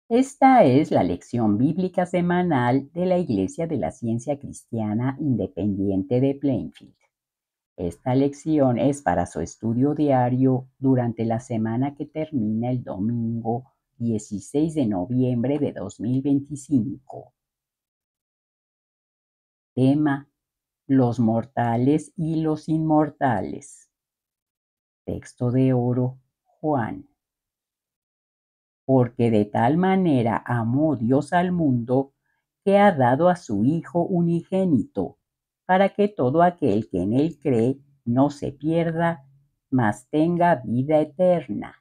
Esta es la lección bíblica semanal de la Iglesia de la Ciencia Cristiana Independiente de Plainfield. Esta lección es para su estudio diario durante la semana que termina el domingo 16 de noviembre de 2025. Tema: los mortales y los inmortales. Texto de oro: Juan. Porque de tal manera amó Dios al mundo, que ha dado a su Hijo unigénito, para que todo aquel que en él cree no se pierda, mas tenga vida eterna.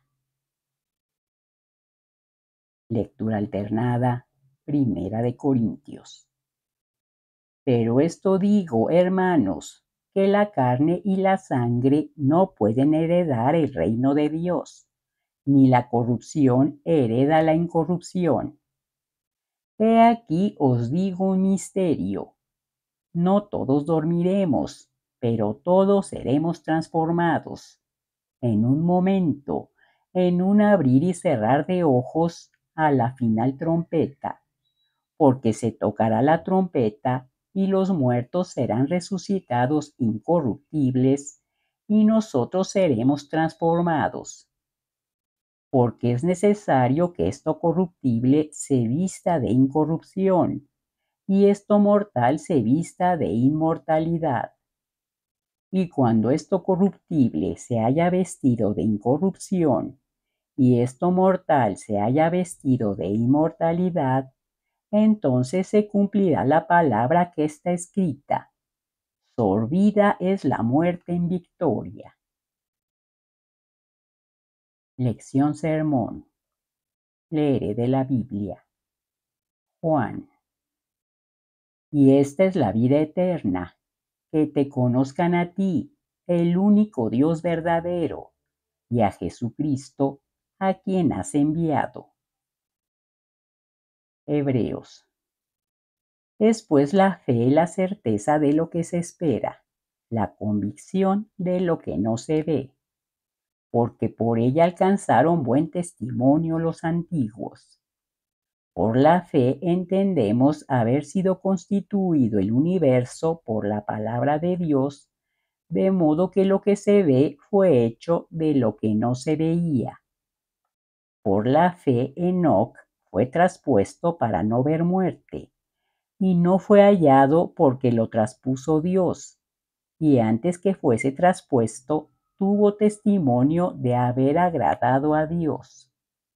Lectura alternada, Primera de Corintios. Pero esto digo, hermanos, que la carne y la sangre no pueden heredar el reino de Dios, ni la corrupción hereda la incorrupción. He aquí os digo un misterio: no todos dormiremos, pero todos seremos transformados, en un momento, en un abrir y cerrar de ojos, a la final trompeta, porque se tocará la trompeta y los muertos serán resucitados incorruptibles, y nosotros seremos transformados. Porque es necesario que esto corruptible se vista de incorrupción, y esto mortal se vista de inmortalidad. Y cuando esto corruptible se haya vestido de incorrupción, y esto mortal se haya vestido de inmortalidad, entonces se cumplirá la palabra que está escrita: sorbida es la muerte en victoria. Lección sermón. Leeré de la Biblia. Juan. Y esta es la vida eterna, que te conozcan a ti, el único Dios verdadero, y a Jesucristo, a quien has enviado. Hebreos. Es pues la fe la certeza de lo que se espera, la convicción de lo que no se ve, porque por ella alcanzaron buen testimonio los antiguos. Por la fe entendemos haber sido constituido el universo por la palabra de Dios, de modo que lo que se ve fue hecho de lo que no se veía. Por la fe Enoc fue traspuesto para no ver muerte, y no fue hallado porque lo traspuso Dios, y antes que fuese traspuesto tuvo testimonio de haber agradado a Dios.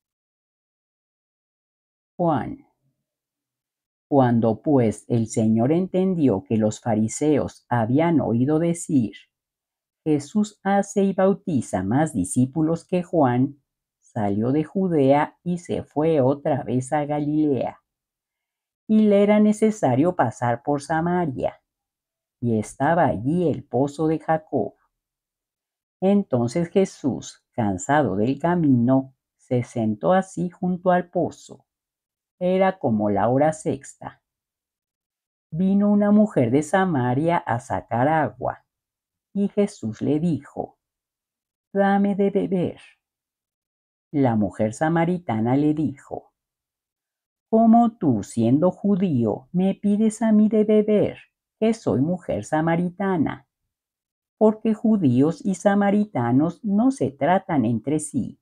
Juan. Cuando pues el Señor entendió que los fariseos habían oído decir: Jesús hace y bautiza más discípulos que Juan, salió de Judea y se fue otra vez a Galilea. Y le era necesario pasar por Samaria, y estaba allí el pozo de Jacob. Entonces Jesús, cansado del camino, se sentó así junto al pozo. Era como la hora sexta. Vino una mujer de Samaria a sacar agua, y Jesús le dijo: dame de beber. La mujer samaritana le dijo: ¿cómo tú, siendo judío, me pides a mí de beber, que soy mujer samaritana? Porque judíos y samaritanos no se tratan entre sí.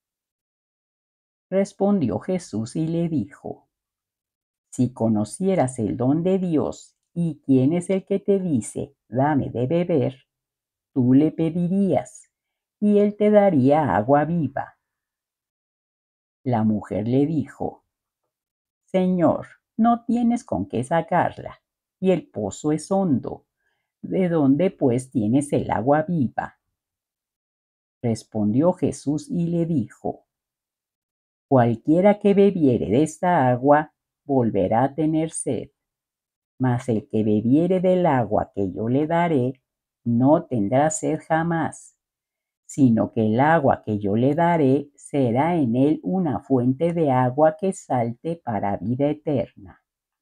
Respondió Jesús y le dijo: si conocieras el don de Dios y quién es el que te dice, dame de beber, tú le pedirías, y él te daría agua viva. La mujer le dijo: Señor, no tienes con qué sacarla, y el pozo es hondo. ¿De dónde pues tienes el agua viva? Respondió Jesús y le dijo: cualquiera que bebiere de esta agua volverá a tener sed, mas el que bebiere del agua que yo le daré no tendrá sed jamás, sino que el agua que yo le daré será en él una fuente de agua que salte para vida eterna.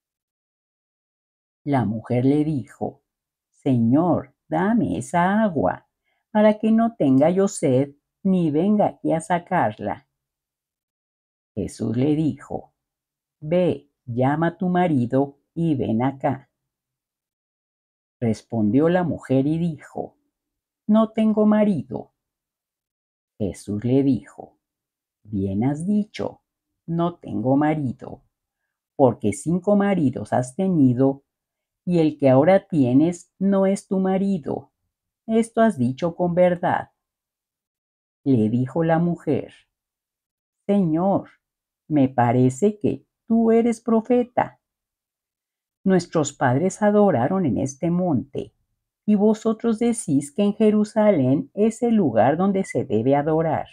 La mujer le dijo: Señor, dame esa agua, para que no tenga yo sed, ni venga aquí a sacarla. Jesús le dijo: Ve, llama a tu marido y ven acá. Respondió la mujer y dijo, no tengo marido. Jesús le dijo, bien has dicho, no tengo marido, porque 5 maridos has tenido, y el que ahora tienes no es tu marido. Esto has dicho con verdad. Le dijo la mujer, Señor, me parece que tú eres profeta. Nuestros padres adoraron en este monte, y vosotros decís que en Jerusalén es el lugar donde se debe adorar.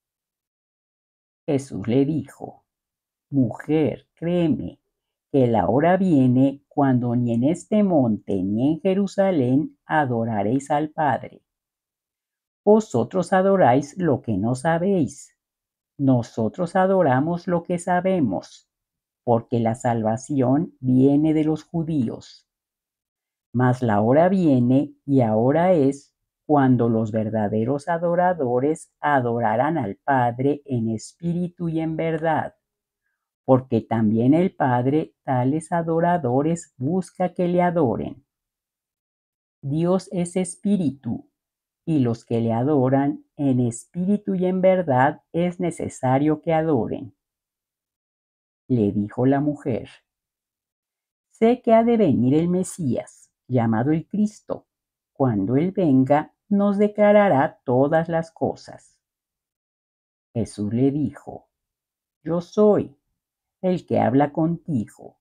Jesús le dijo, mujer, créeme, que la hora viene cuando ni en este monte ni en Jerusalén adoraréis al Padre. Vosotros adoráis lo que no sabéis. Nosotros adoramos lo que sabemos, porque la salvación viene de los judíos. Mas la hora viene y ahora es cuando los verdaderos adoradores adorarán al Padre en espíritu y en verdad, porque también el Padre tales adoradores busca que le adoren. Dios es espíritu, y los que le adoran en espíritu y en verdad es necesario que adoren. Le dijo la mujer, sé que ha de venir el Mesías, llamado el Cristo. Cuando Él venga, nos declarará todas las cosas. Jesús le dijo, yo soy el que habla contigo.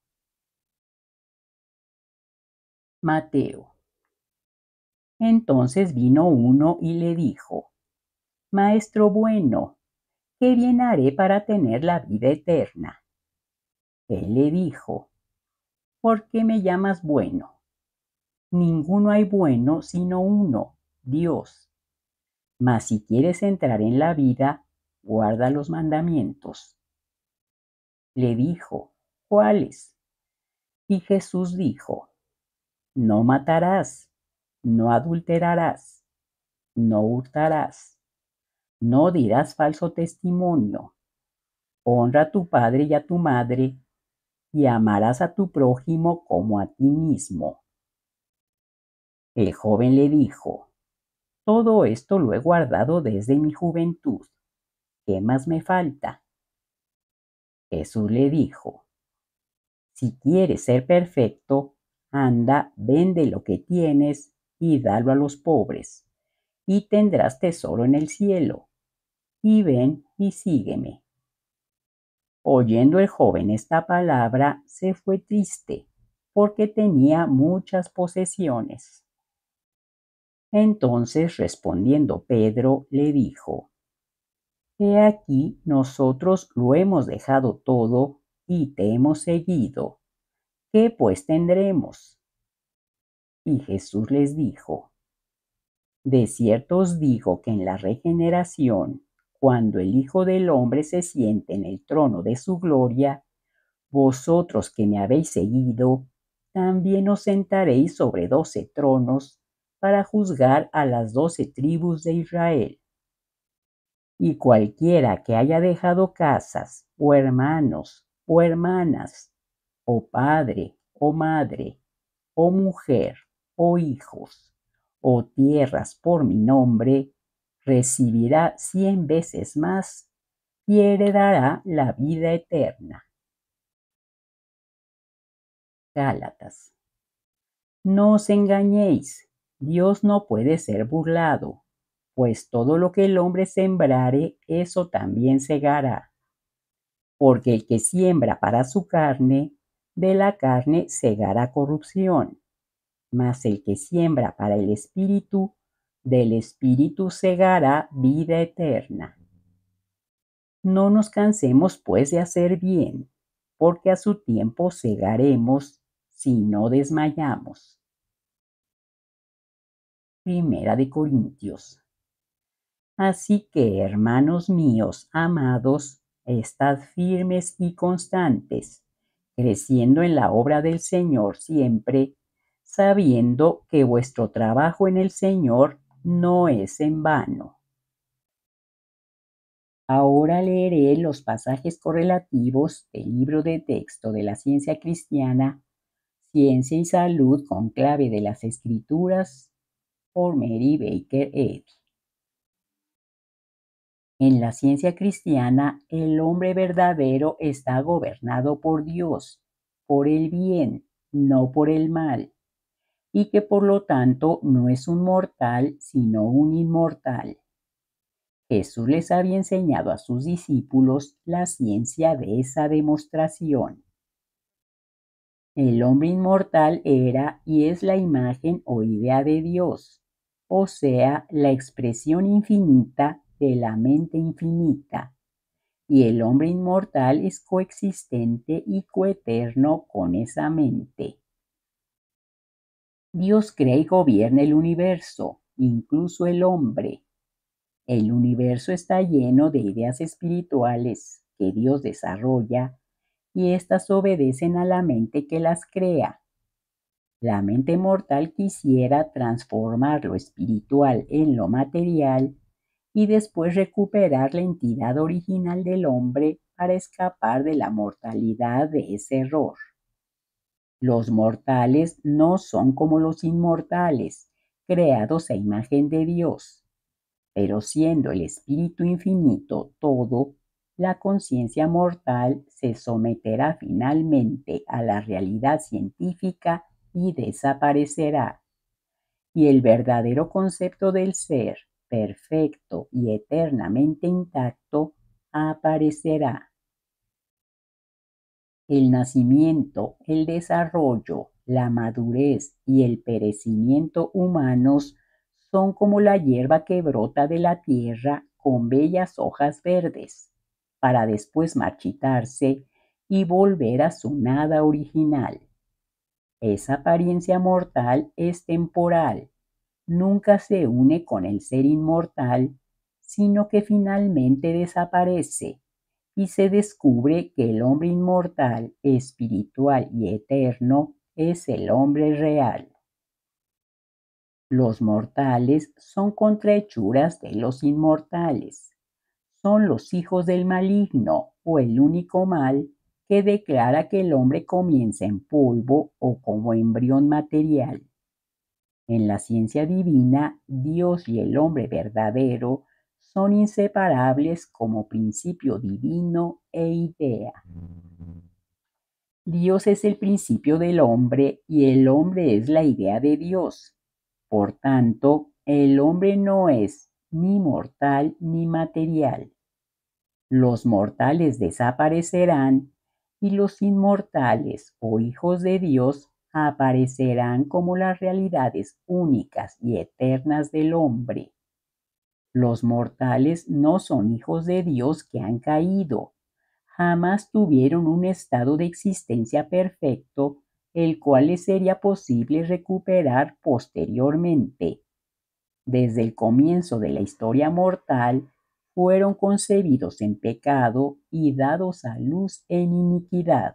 Mateo. Entonces vino uno y le dijo, Maestro bueno, ¿qué bien haré para tener la vida eterna? Él le dijo, ¿por qué me llamas bueno? Ninguno hay bueno sino uno, Dios. Mas si quieres entrar en la vida, guarda los mandamientos. Le dijo, ¿cuáles? Y Jesús dijo, no matarás, no adulterarás, no hurtarás, no dirás falso testimonio, honra a tu padre y a tu madre, y amarás a tu prójimo como a ti mismo. El joven le dijo, todo esto lo he guardado desde mi juventud. ¿Qué más me falta? Jesús le dijo, si quieres ser perfecto, anda, vende lo que tienes y dalo a los pobres, y tendrás tesoro en el cielo. Y ven y sígueme. Oyendo el joven esta palabra, se fue triste, porque tenía muchas posesiones. Entonces respondiendo Pedro, le dijo, He aquí, nosotros lo hemos dejado todo y te hemos seguido. ¿Qué pues tendremos? Y Jesús les dijo, de cierto os digo que en la regeneración, cuando el Hijo del Hombre se siente en el trono de su gloria, vosotros que me habéis seguido, también os sentaréis sobre 12 tronos para juzgar a las 12 tribus de Israel. Y cualquiera que haya dejado casas, o hermanos, o hermanas, o padre, o madre, o mujer, o hijos, o tierras por mi nombre, recibirá 100 veces más y heredará la vida eterna. Gálatas. No os engañéis, Dios no puede ser burlado, pues todo lo que el hombre sembrare, eso también segará. Porque el que siembra para su carne, de la carne segará corrupción, mas el que siembra para el Espíritu, del Espíritu segará vida eterna. No nos cansemos pues de hacer bien, porque a su tiempo segaremos si no desmayamos. Primera de Corintios. Así que, hermanos míos amados, estad firmes y constantes, creciendo en la obra del Señor siempre, sabiendo que vuestro trabajo en el Señor no es en vano. Ahora leeré los pasajes correlativos del libro de texto de la ciencia cristiana, Ciencia y Salud con clave de las Escrituras, por Mary Baker Eddy. En la ciencia cristiana, el hombre verdadero está gobernado por Dios, por el bien, no por el mal, y que por lo tanto no es un mortal, sino un inmortal. Jesús les había enseñado a sus discípulos la ciencia de esa demostración. El hombre inmortal era y es la imagen o idea de Dios, o sea, la expresión infinita de la mente infinita, y el hombre inmortal es coexistente y coeterno con esa mente. Dios crea y gobierna el universo, incluso el hombre. El universo está lleno de ideas espirituales que Dios desarrolla y éstas obedecen a la mente que las crea. La mente mortal quisiera transformar lo espiritual en lo material y después recuperar la entidad original del hombre para escapar de la mortalidad de ese error. Los mortales no son como los inmortales, creados a imagen de Dios, pero siendo el espíritu infinito todo, la conciencia mortal se someterá finalmente a la realidad científica y desaparecerá. Y el verdadero concepto del ser, perfecto y eternamente intacto, aparecerá. El nacimiento, el desarrollo, la madurez y el perecimiento humanos son como la hierba que brota de la tierra con bellas hojas verdes, para después marchitarse y volver a su nada original. Esa apariencia mortal es temporal, nunca se une con el ser inmortal, sino que finalmente desaparece y se descubre que el hombre inmortal, espiritual y eterno es el hombre real. Los mortales son contrahechuras de los inmortales. Son los hijos del maligno o el único mal que declara que el hombre comienza en polvo o como embrión material. En la ciencia divina, Dios y el hombre verdadero son inseparables como principio divino e idea. Dios es el principio del hombre y el hombre es la idea de Dios. Por tanto, el hombre no es ni mortal ni material. Los mortales desaparecerán y los inmortales o hijos de Dios aparecerán como las realidades únicas y eternas del hombre. Los mortales no son hijos de Dios que han caído, jamás tuvieron un estado de existencia perfecto, el cual les sería posible recuperar posteriormente. Desde el comienzo de la historia mortal, fueron concebidos en pecado y dados a luz en iniquidad.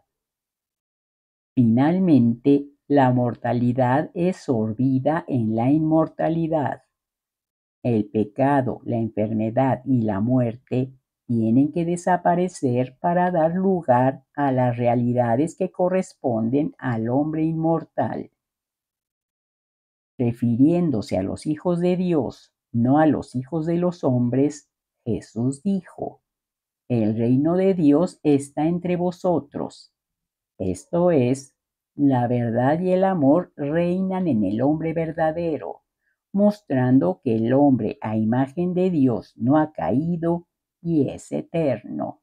Finalmente, la mortalidad es sorbida en la inmortalidad. El pecado, la enfermedad y la muerte tienen que desaparecer para dar lugar a las realidades que corresponden al hombre inmortal. Refiriéndose a los hijos de Dios, no a los hijos de los hombres, Jesús dijo: el reino de Dios está entre vosotros. Esto es, la verdad y el amor reinan en el hombre verdadero, mostrando que el hombre a imagen de Dios no ha caído y es eterno.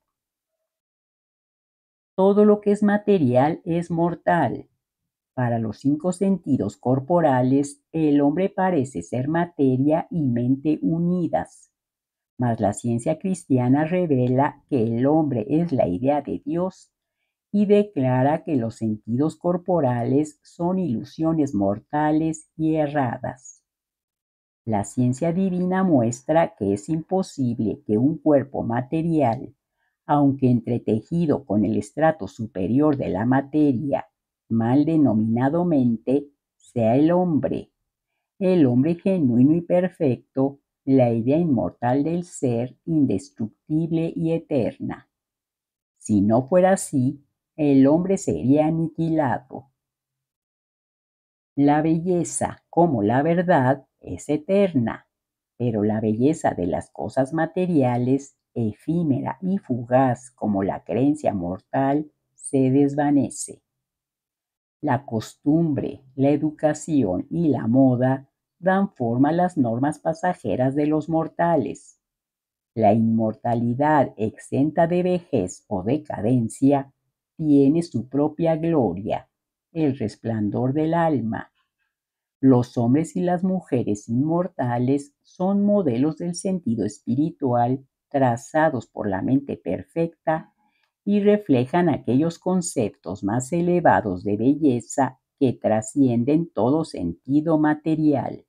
Todo lo que es material es mortal. Para los 5 sentidos corporales, el hombre parece ser materia y mente unidas, mas la ciencia cristiana revela que el hombre es la idea de Dios y declara que los sentidos corporales son ilusiones mortales y erradas. La ciencia divina muestra que es imposible que un cuerpo material, aunque entretejido con el estrato superior de la materia, mal denominado mente, sea el hombre genuino y perfecto, la idea inmortal del ser indestructible y eterna. Si no fuera así, el hombre sería aniquilado. La belleza, como la verdad, es eterna, pero la belleza de las cosas materiales, efímera y fugaz como la creencia mortal, se desvanece. La costumbre, la educación y la moda dan forma a las normas pasajeras de los mortales. La inmortalidad exenta de vejez o decadencia tiene su propia gloria, el resplandor del alma. Los hombres y las mujeres inmortales son modelos del sentido espiritual trazados por la mente perfecta y reflejan aquellos conceptos más elevados de belleza que trascienden todo sentido material.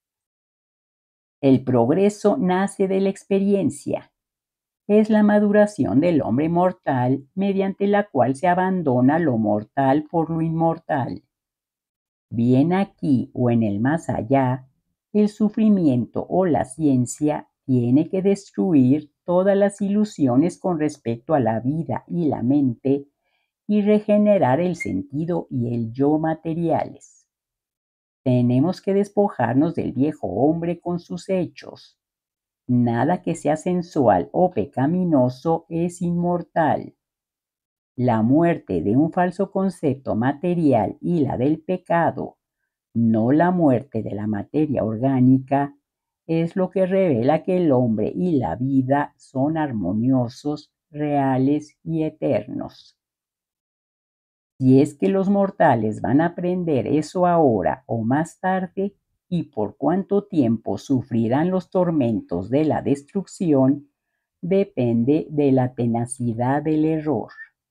El progreso nace de la experiencia. Es la maduración del hombre mortal mediante la cual se abandona lo mortal por lo inmortal. Bien aquí o en el más allá, el sufrimiento o la ciencia tiene que destruir todas las ilusiones con respecto a la vida y la mente y regenerar el sentido y el yo materiales. Tenemos que despojarnos del viejo hombre con sus hechos. Nada que sea sensual o pecaminoso es inmortal. La muerte de un falso concepto material y la del pecado, no la muerte de la materia orgánica, es lo que revela que el hombre y la vida son armoniosos, reales y eternos. Si es que los mortales van a aprender eso ahora o más tarde, y por cuánto tiempo sufrirán los tormentos de la destrucción, depende de la tenacidad del error.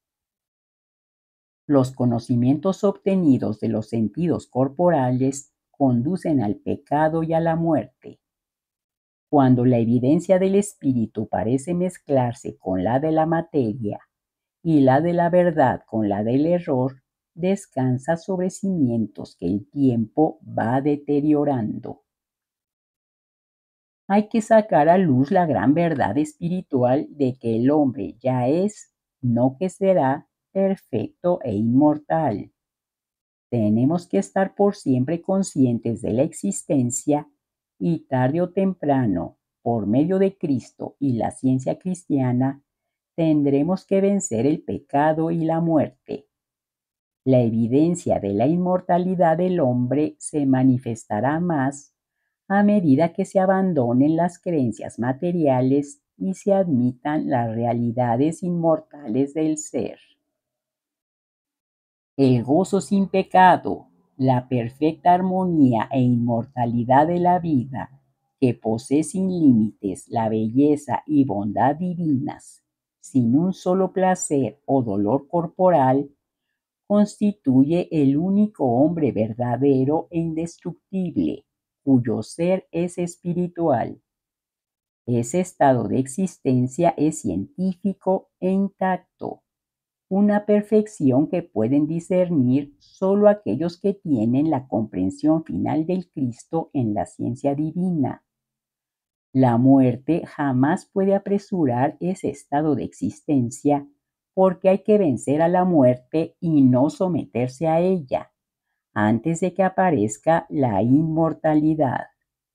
Los conocimientos obtenidos de los sentidos corporales conducen al pecado y a la muerte. Cuando la evidencia del espíritu parece mezclarse con la de la materia y la de la verdad con la del error, descansa sobre cimientos que el tiempo va deteriorando. Hay que sacar a luz la gran verdad espiritual de que el hombre ya es, no que será, perfecto e inmortal. Tenemos que estar por siempre conscientes de la existencia y tarde o temprano, por medio de Cristo y la ciencia cristiana, tendremos que vencer el pecado y la muerte. La evidencia de la inmortalidad del hombre se manifestará más a medida que se abandonen las creencias materiales y se admitan las realidades inmortales del ser. El gozo sin pecado, la perfecta armonía e inmortalidad de la vida, que posee sin límites la belleza y bondad divinas, sin un solo placer o dolor corporal, constituye el único hombre verdadero e indestructible, cuyo ser es espiritual. Ese estado de existencia es científico e intacto, una perfección que pueden discernir solo aquellos que tienen la comprensión final del Cristo en la ciencia divina. La muerte jamás puede apresurar ese estado de existencia porque hay que vencer a la muerte y no someterse a ella antes de que aparezca la inmortalidad.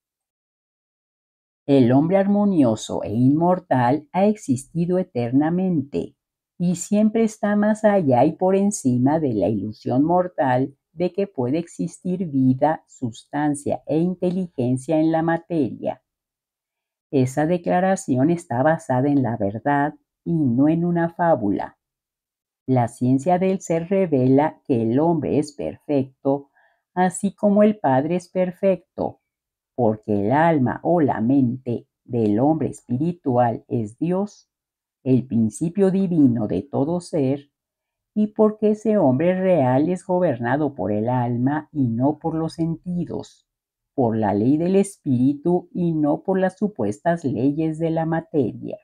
El hombre armonioso e inmortal ha existido eternamente y siempre está más allá y por encima de la ilusión mortal de que puede existir vida, sustancia e inteligencia en la materia. Esa declaración está basada en la verdad y no en una fábula. La ciencia del ser revela que el hombre es perfecto, así como el Padre es perfecto, porque el alma o la mente del hombre espiritual es Dios, el principio divino de todo ser, y porque ese hombre real es gobernado por el alma y no por los sentidos, por la ley del espíritu y no por las supuestas leyes de la materia.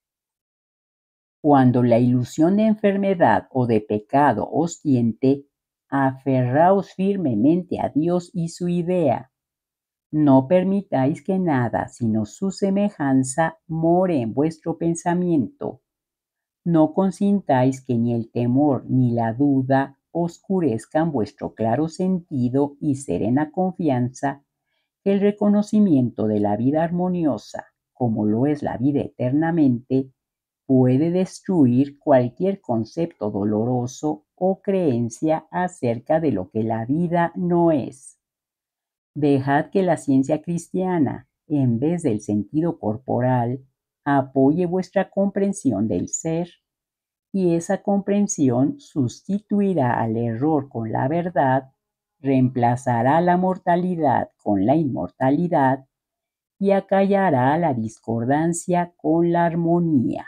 Cuando la ilusión de enfermedad o de pecado os tiente, aferraos firmemente a Dios y su idea. No permitáis que nada sino su semejanza more en vuestro pensamiento. No consintáis que ni el temor ni la duda oscurezcan vuestro claro sentido y serena confianza que el reconocimiento de la vida armoniosa, como lo es la vida eternamente, puede destruir cualquier concepto doloroso o creencia acerca de lo que la vida no es. Dejad que la ciencia cristiana, en vez del sentido corporal, apoye vuestra comprensión del ser, y esa comprensión sustituirá al error con la verdad, reemplazará la mortalidad con la inmortalidad y acallará la discordancia con la armonía.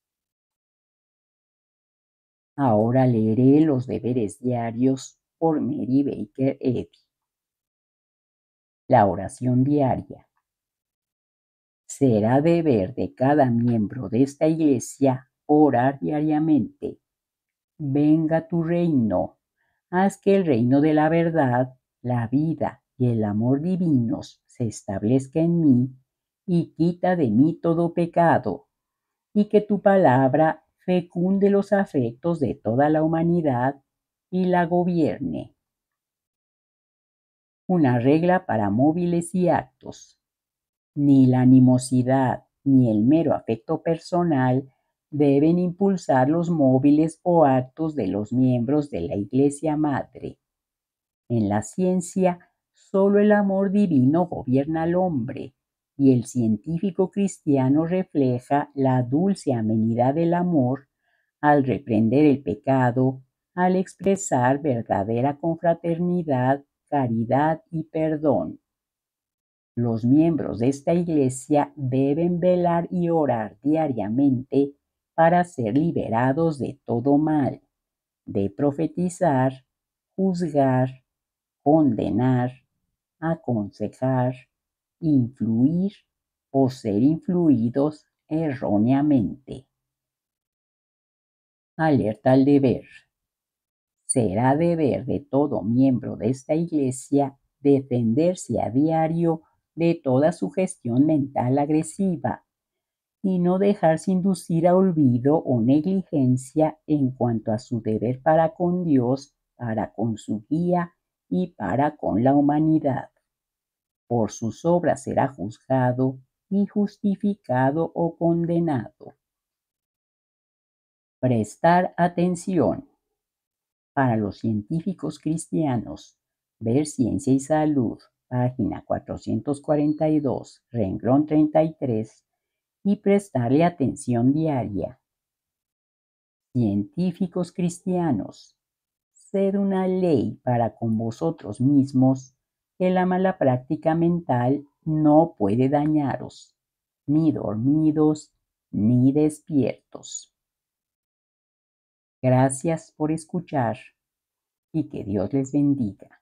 Ahora leeré los deberes diarios por Mary Baker Eddy. La oración diaria. Será deber de cada miembro de esta iglesia orar diariamente. Venga tu reino. Haz que el reino de la verdad, la vida y el amor divinos se establezca en mí y quita de mí todo pecado, y que tu palabra fecunde los afectos de toda la humanidad y la gobierne. Una regla para móviles y actos. Ni la animosidad ni el mero afecto personal deben impulsar los móviles o actos de los miembros de la Iglesia Madre. En la ciencia, solo el amor divino gobierna al hombre, y el científico cristiano refleja la dulce amenidad del amor al reprender el pecado, al expresar verdadera confraternidad, caridad y perdón. Los miembros de esta iglesia deben velar y orar diariamente para ser liberados de todo mal, de profetizar, juzgar, condenar, aconsejar, influir o ser influidos erróneamente. Alerta al deber. Será deber de todo miembro de esta iglesia defenderse a diario de toda sugestión mental agresiva y no dejarse inducir a olvido o negligencia en cuanto a su deber para con Dios, para con su guía y para con la humanidad. Por sus obras será juzgado y justificado o condenado. Prestar atención. Para los científicos cristianos, ver Ciencia y Salud, página 442, renglón 33, y prestarle atención diaria. Científicos cristianos, sed una ley para con vosotros mismos, que la mala práctica mental no puede dañaros, ni dormidos ni despiertos. Gracias por escuchar y que Dios les bendiga.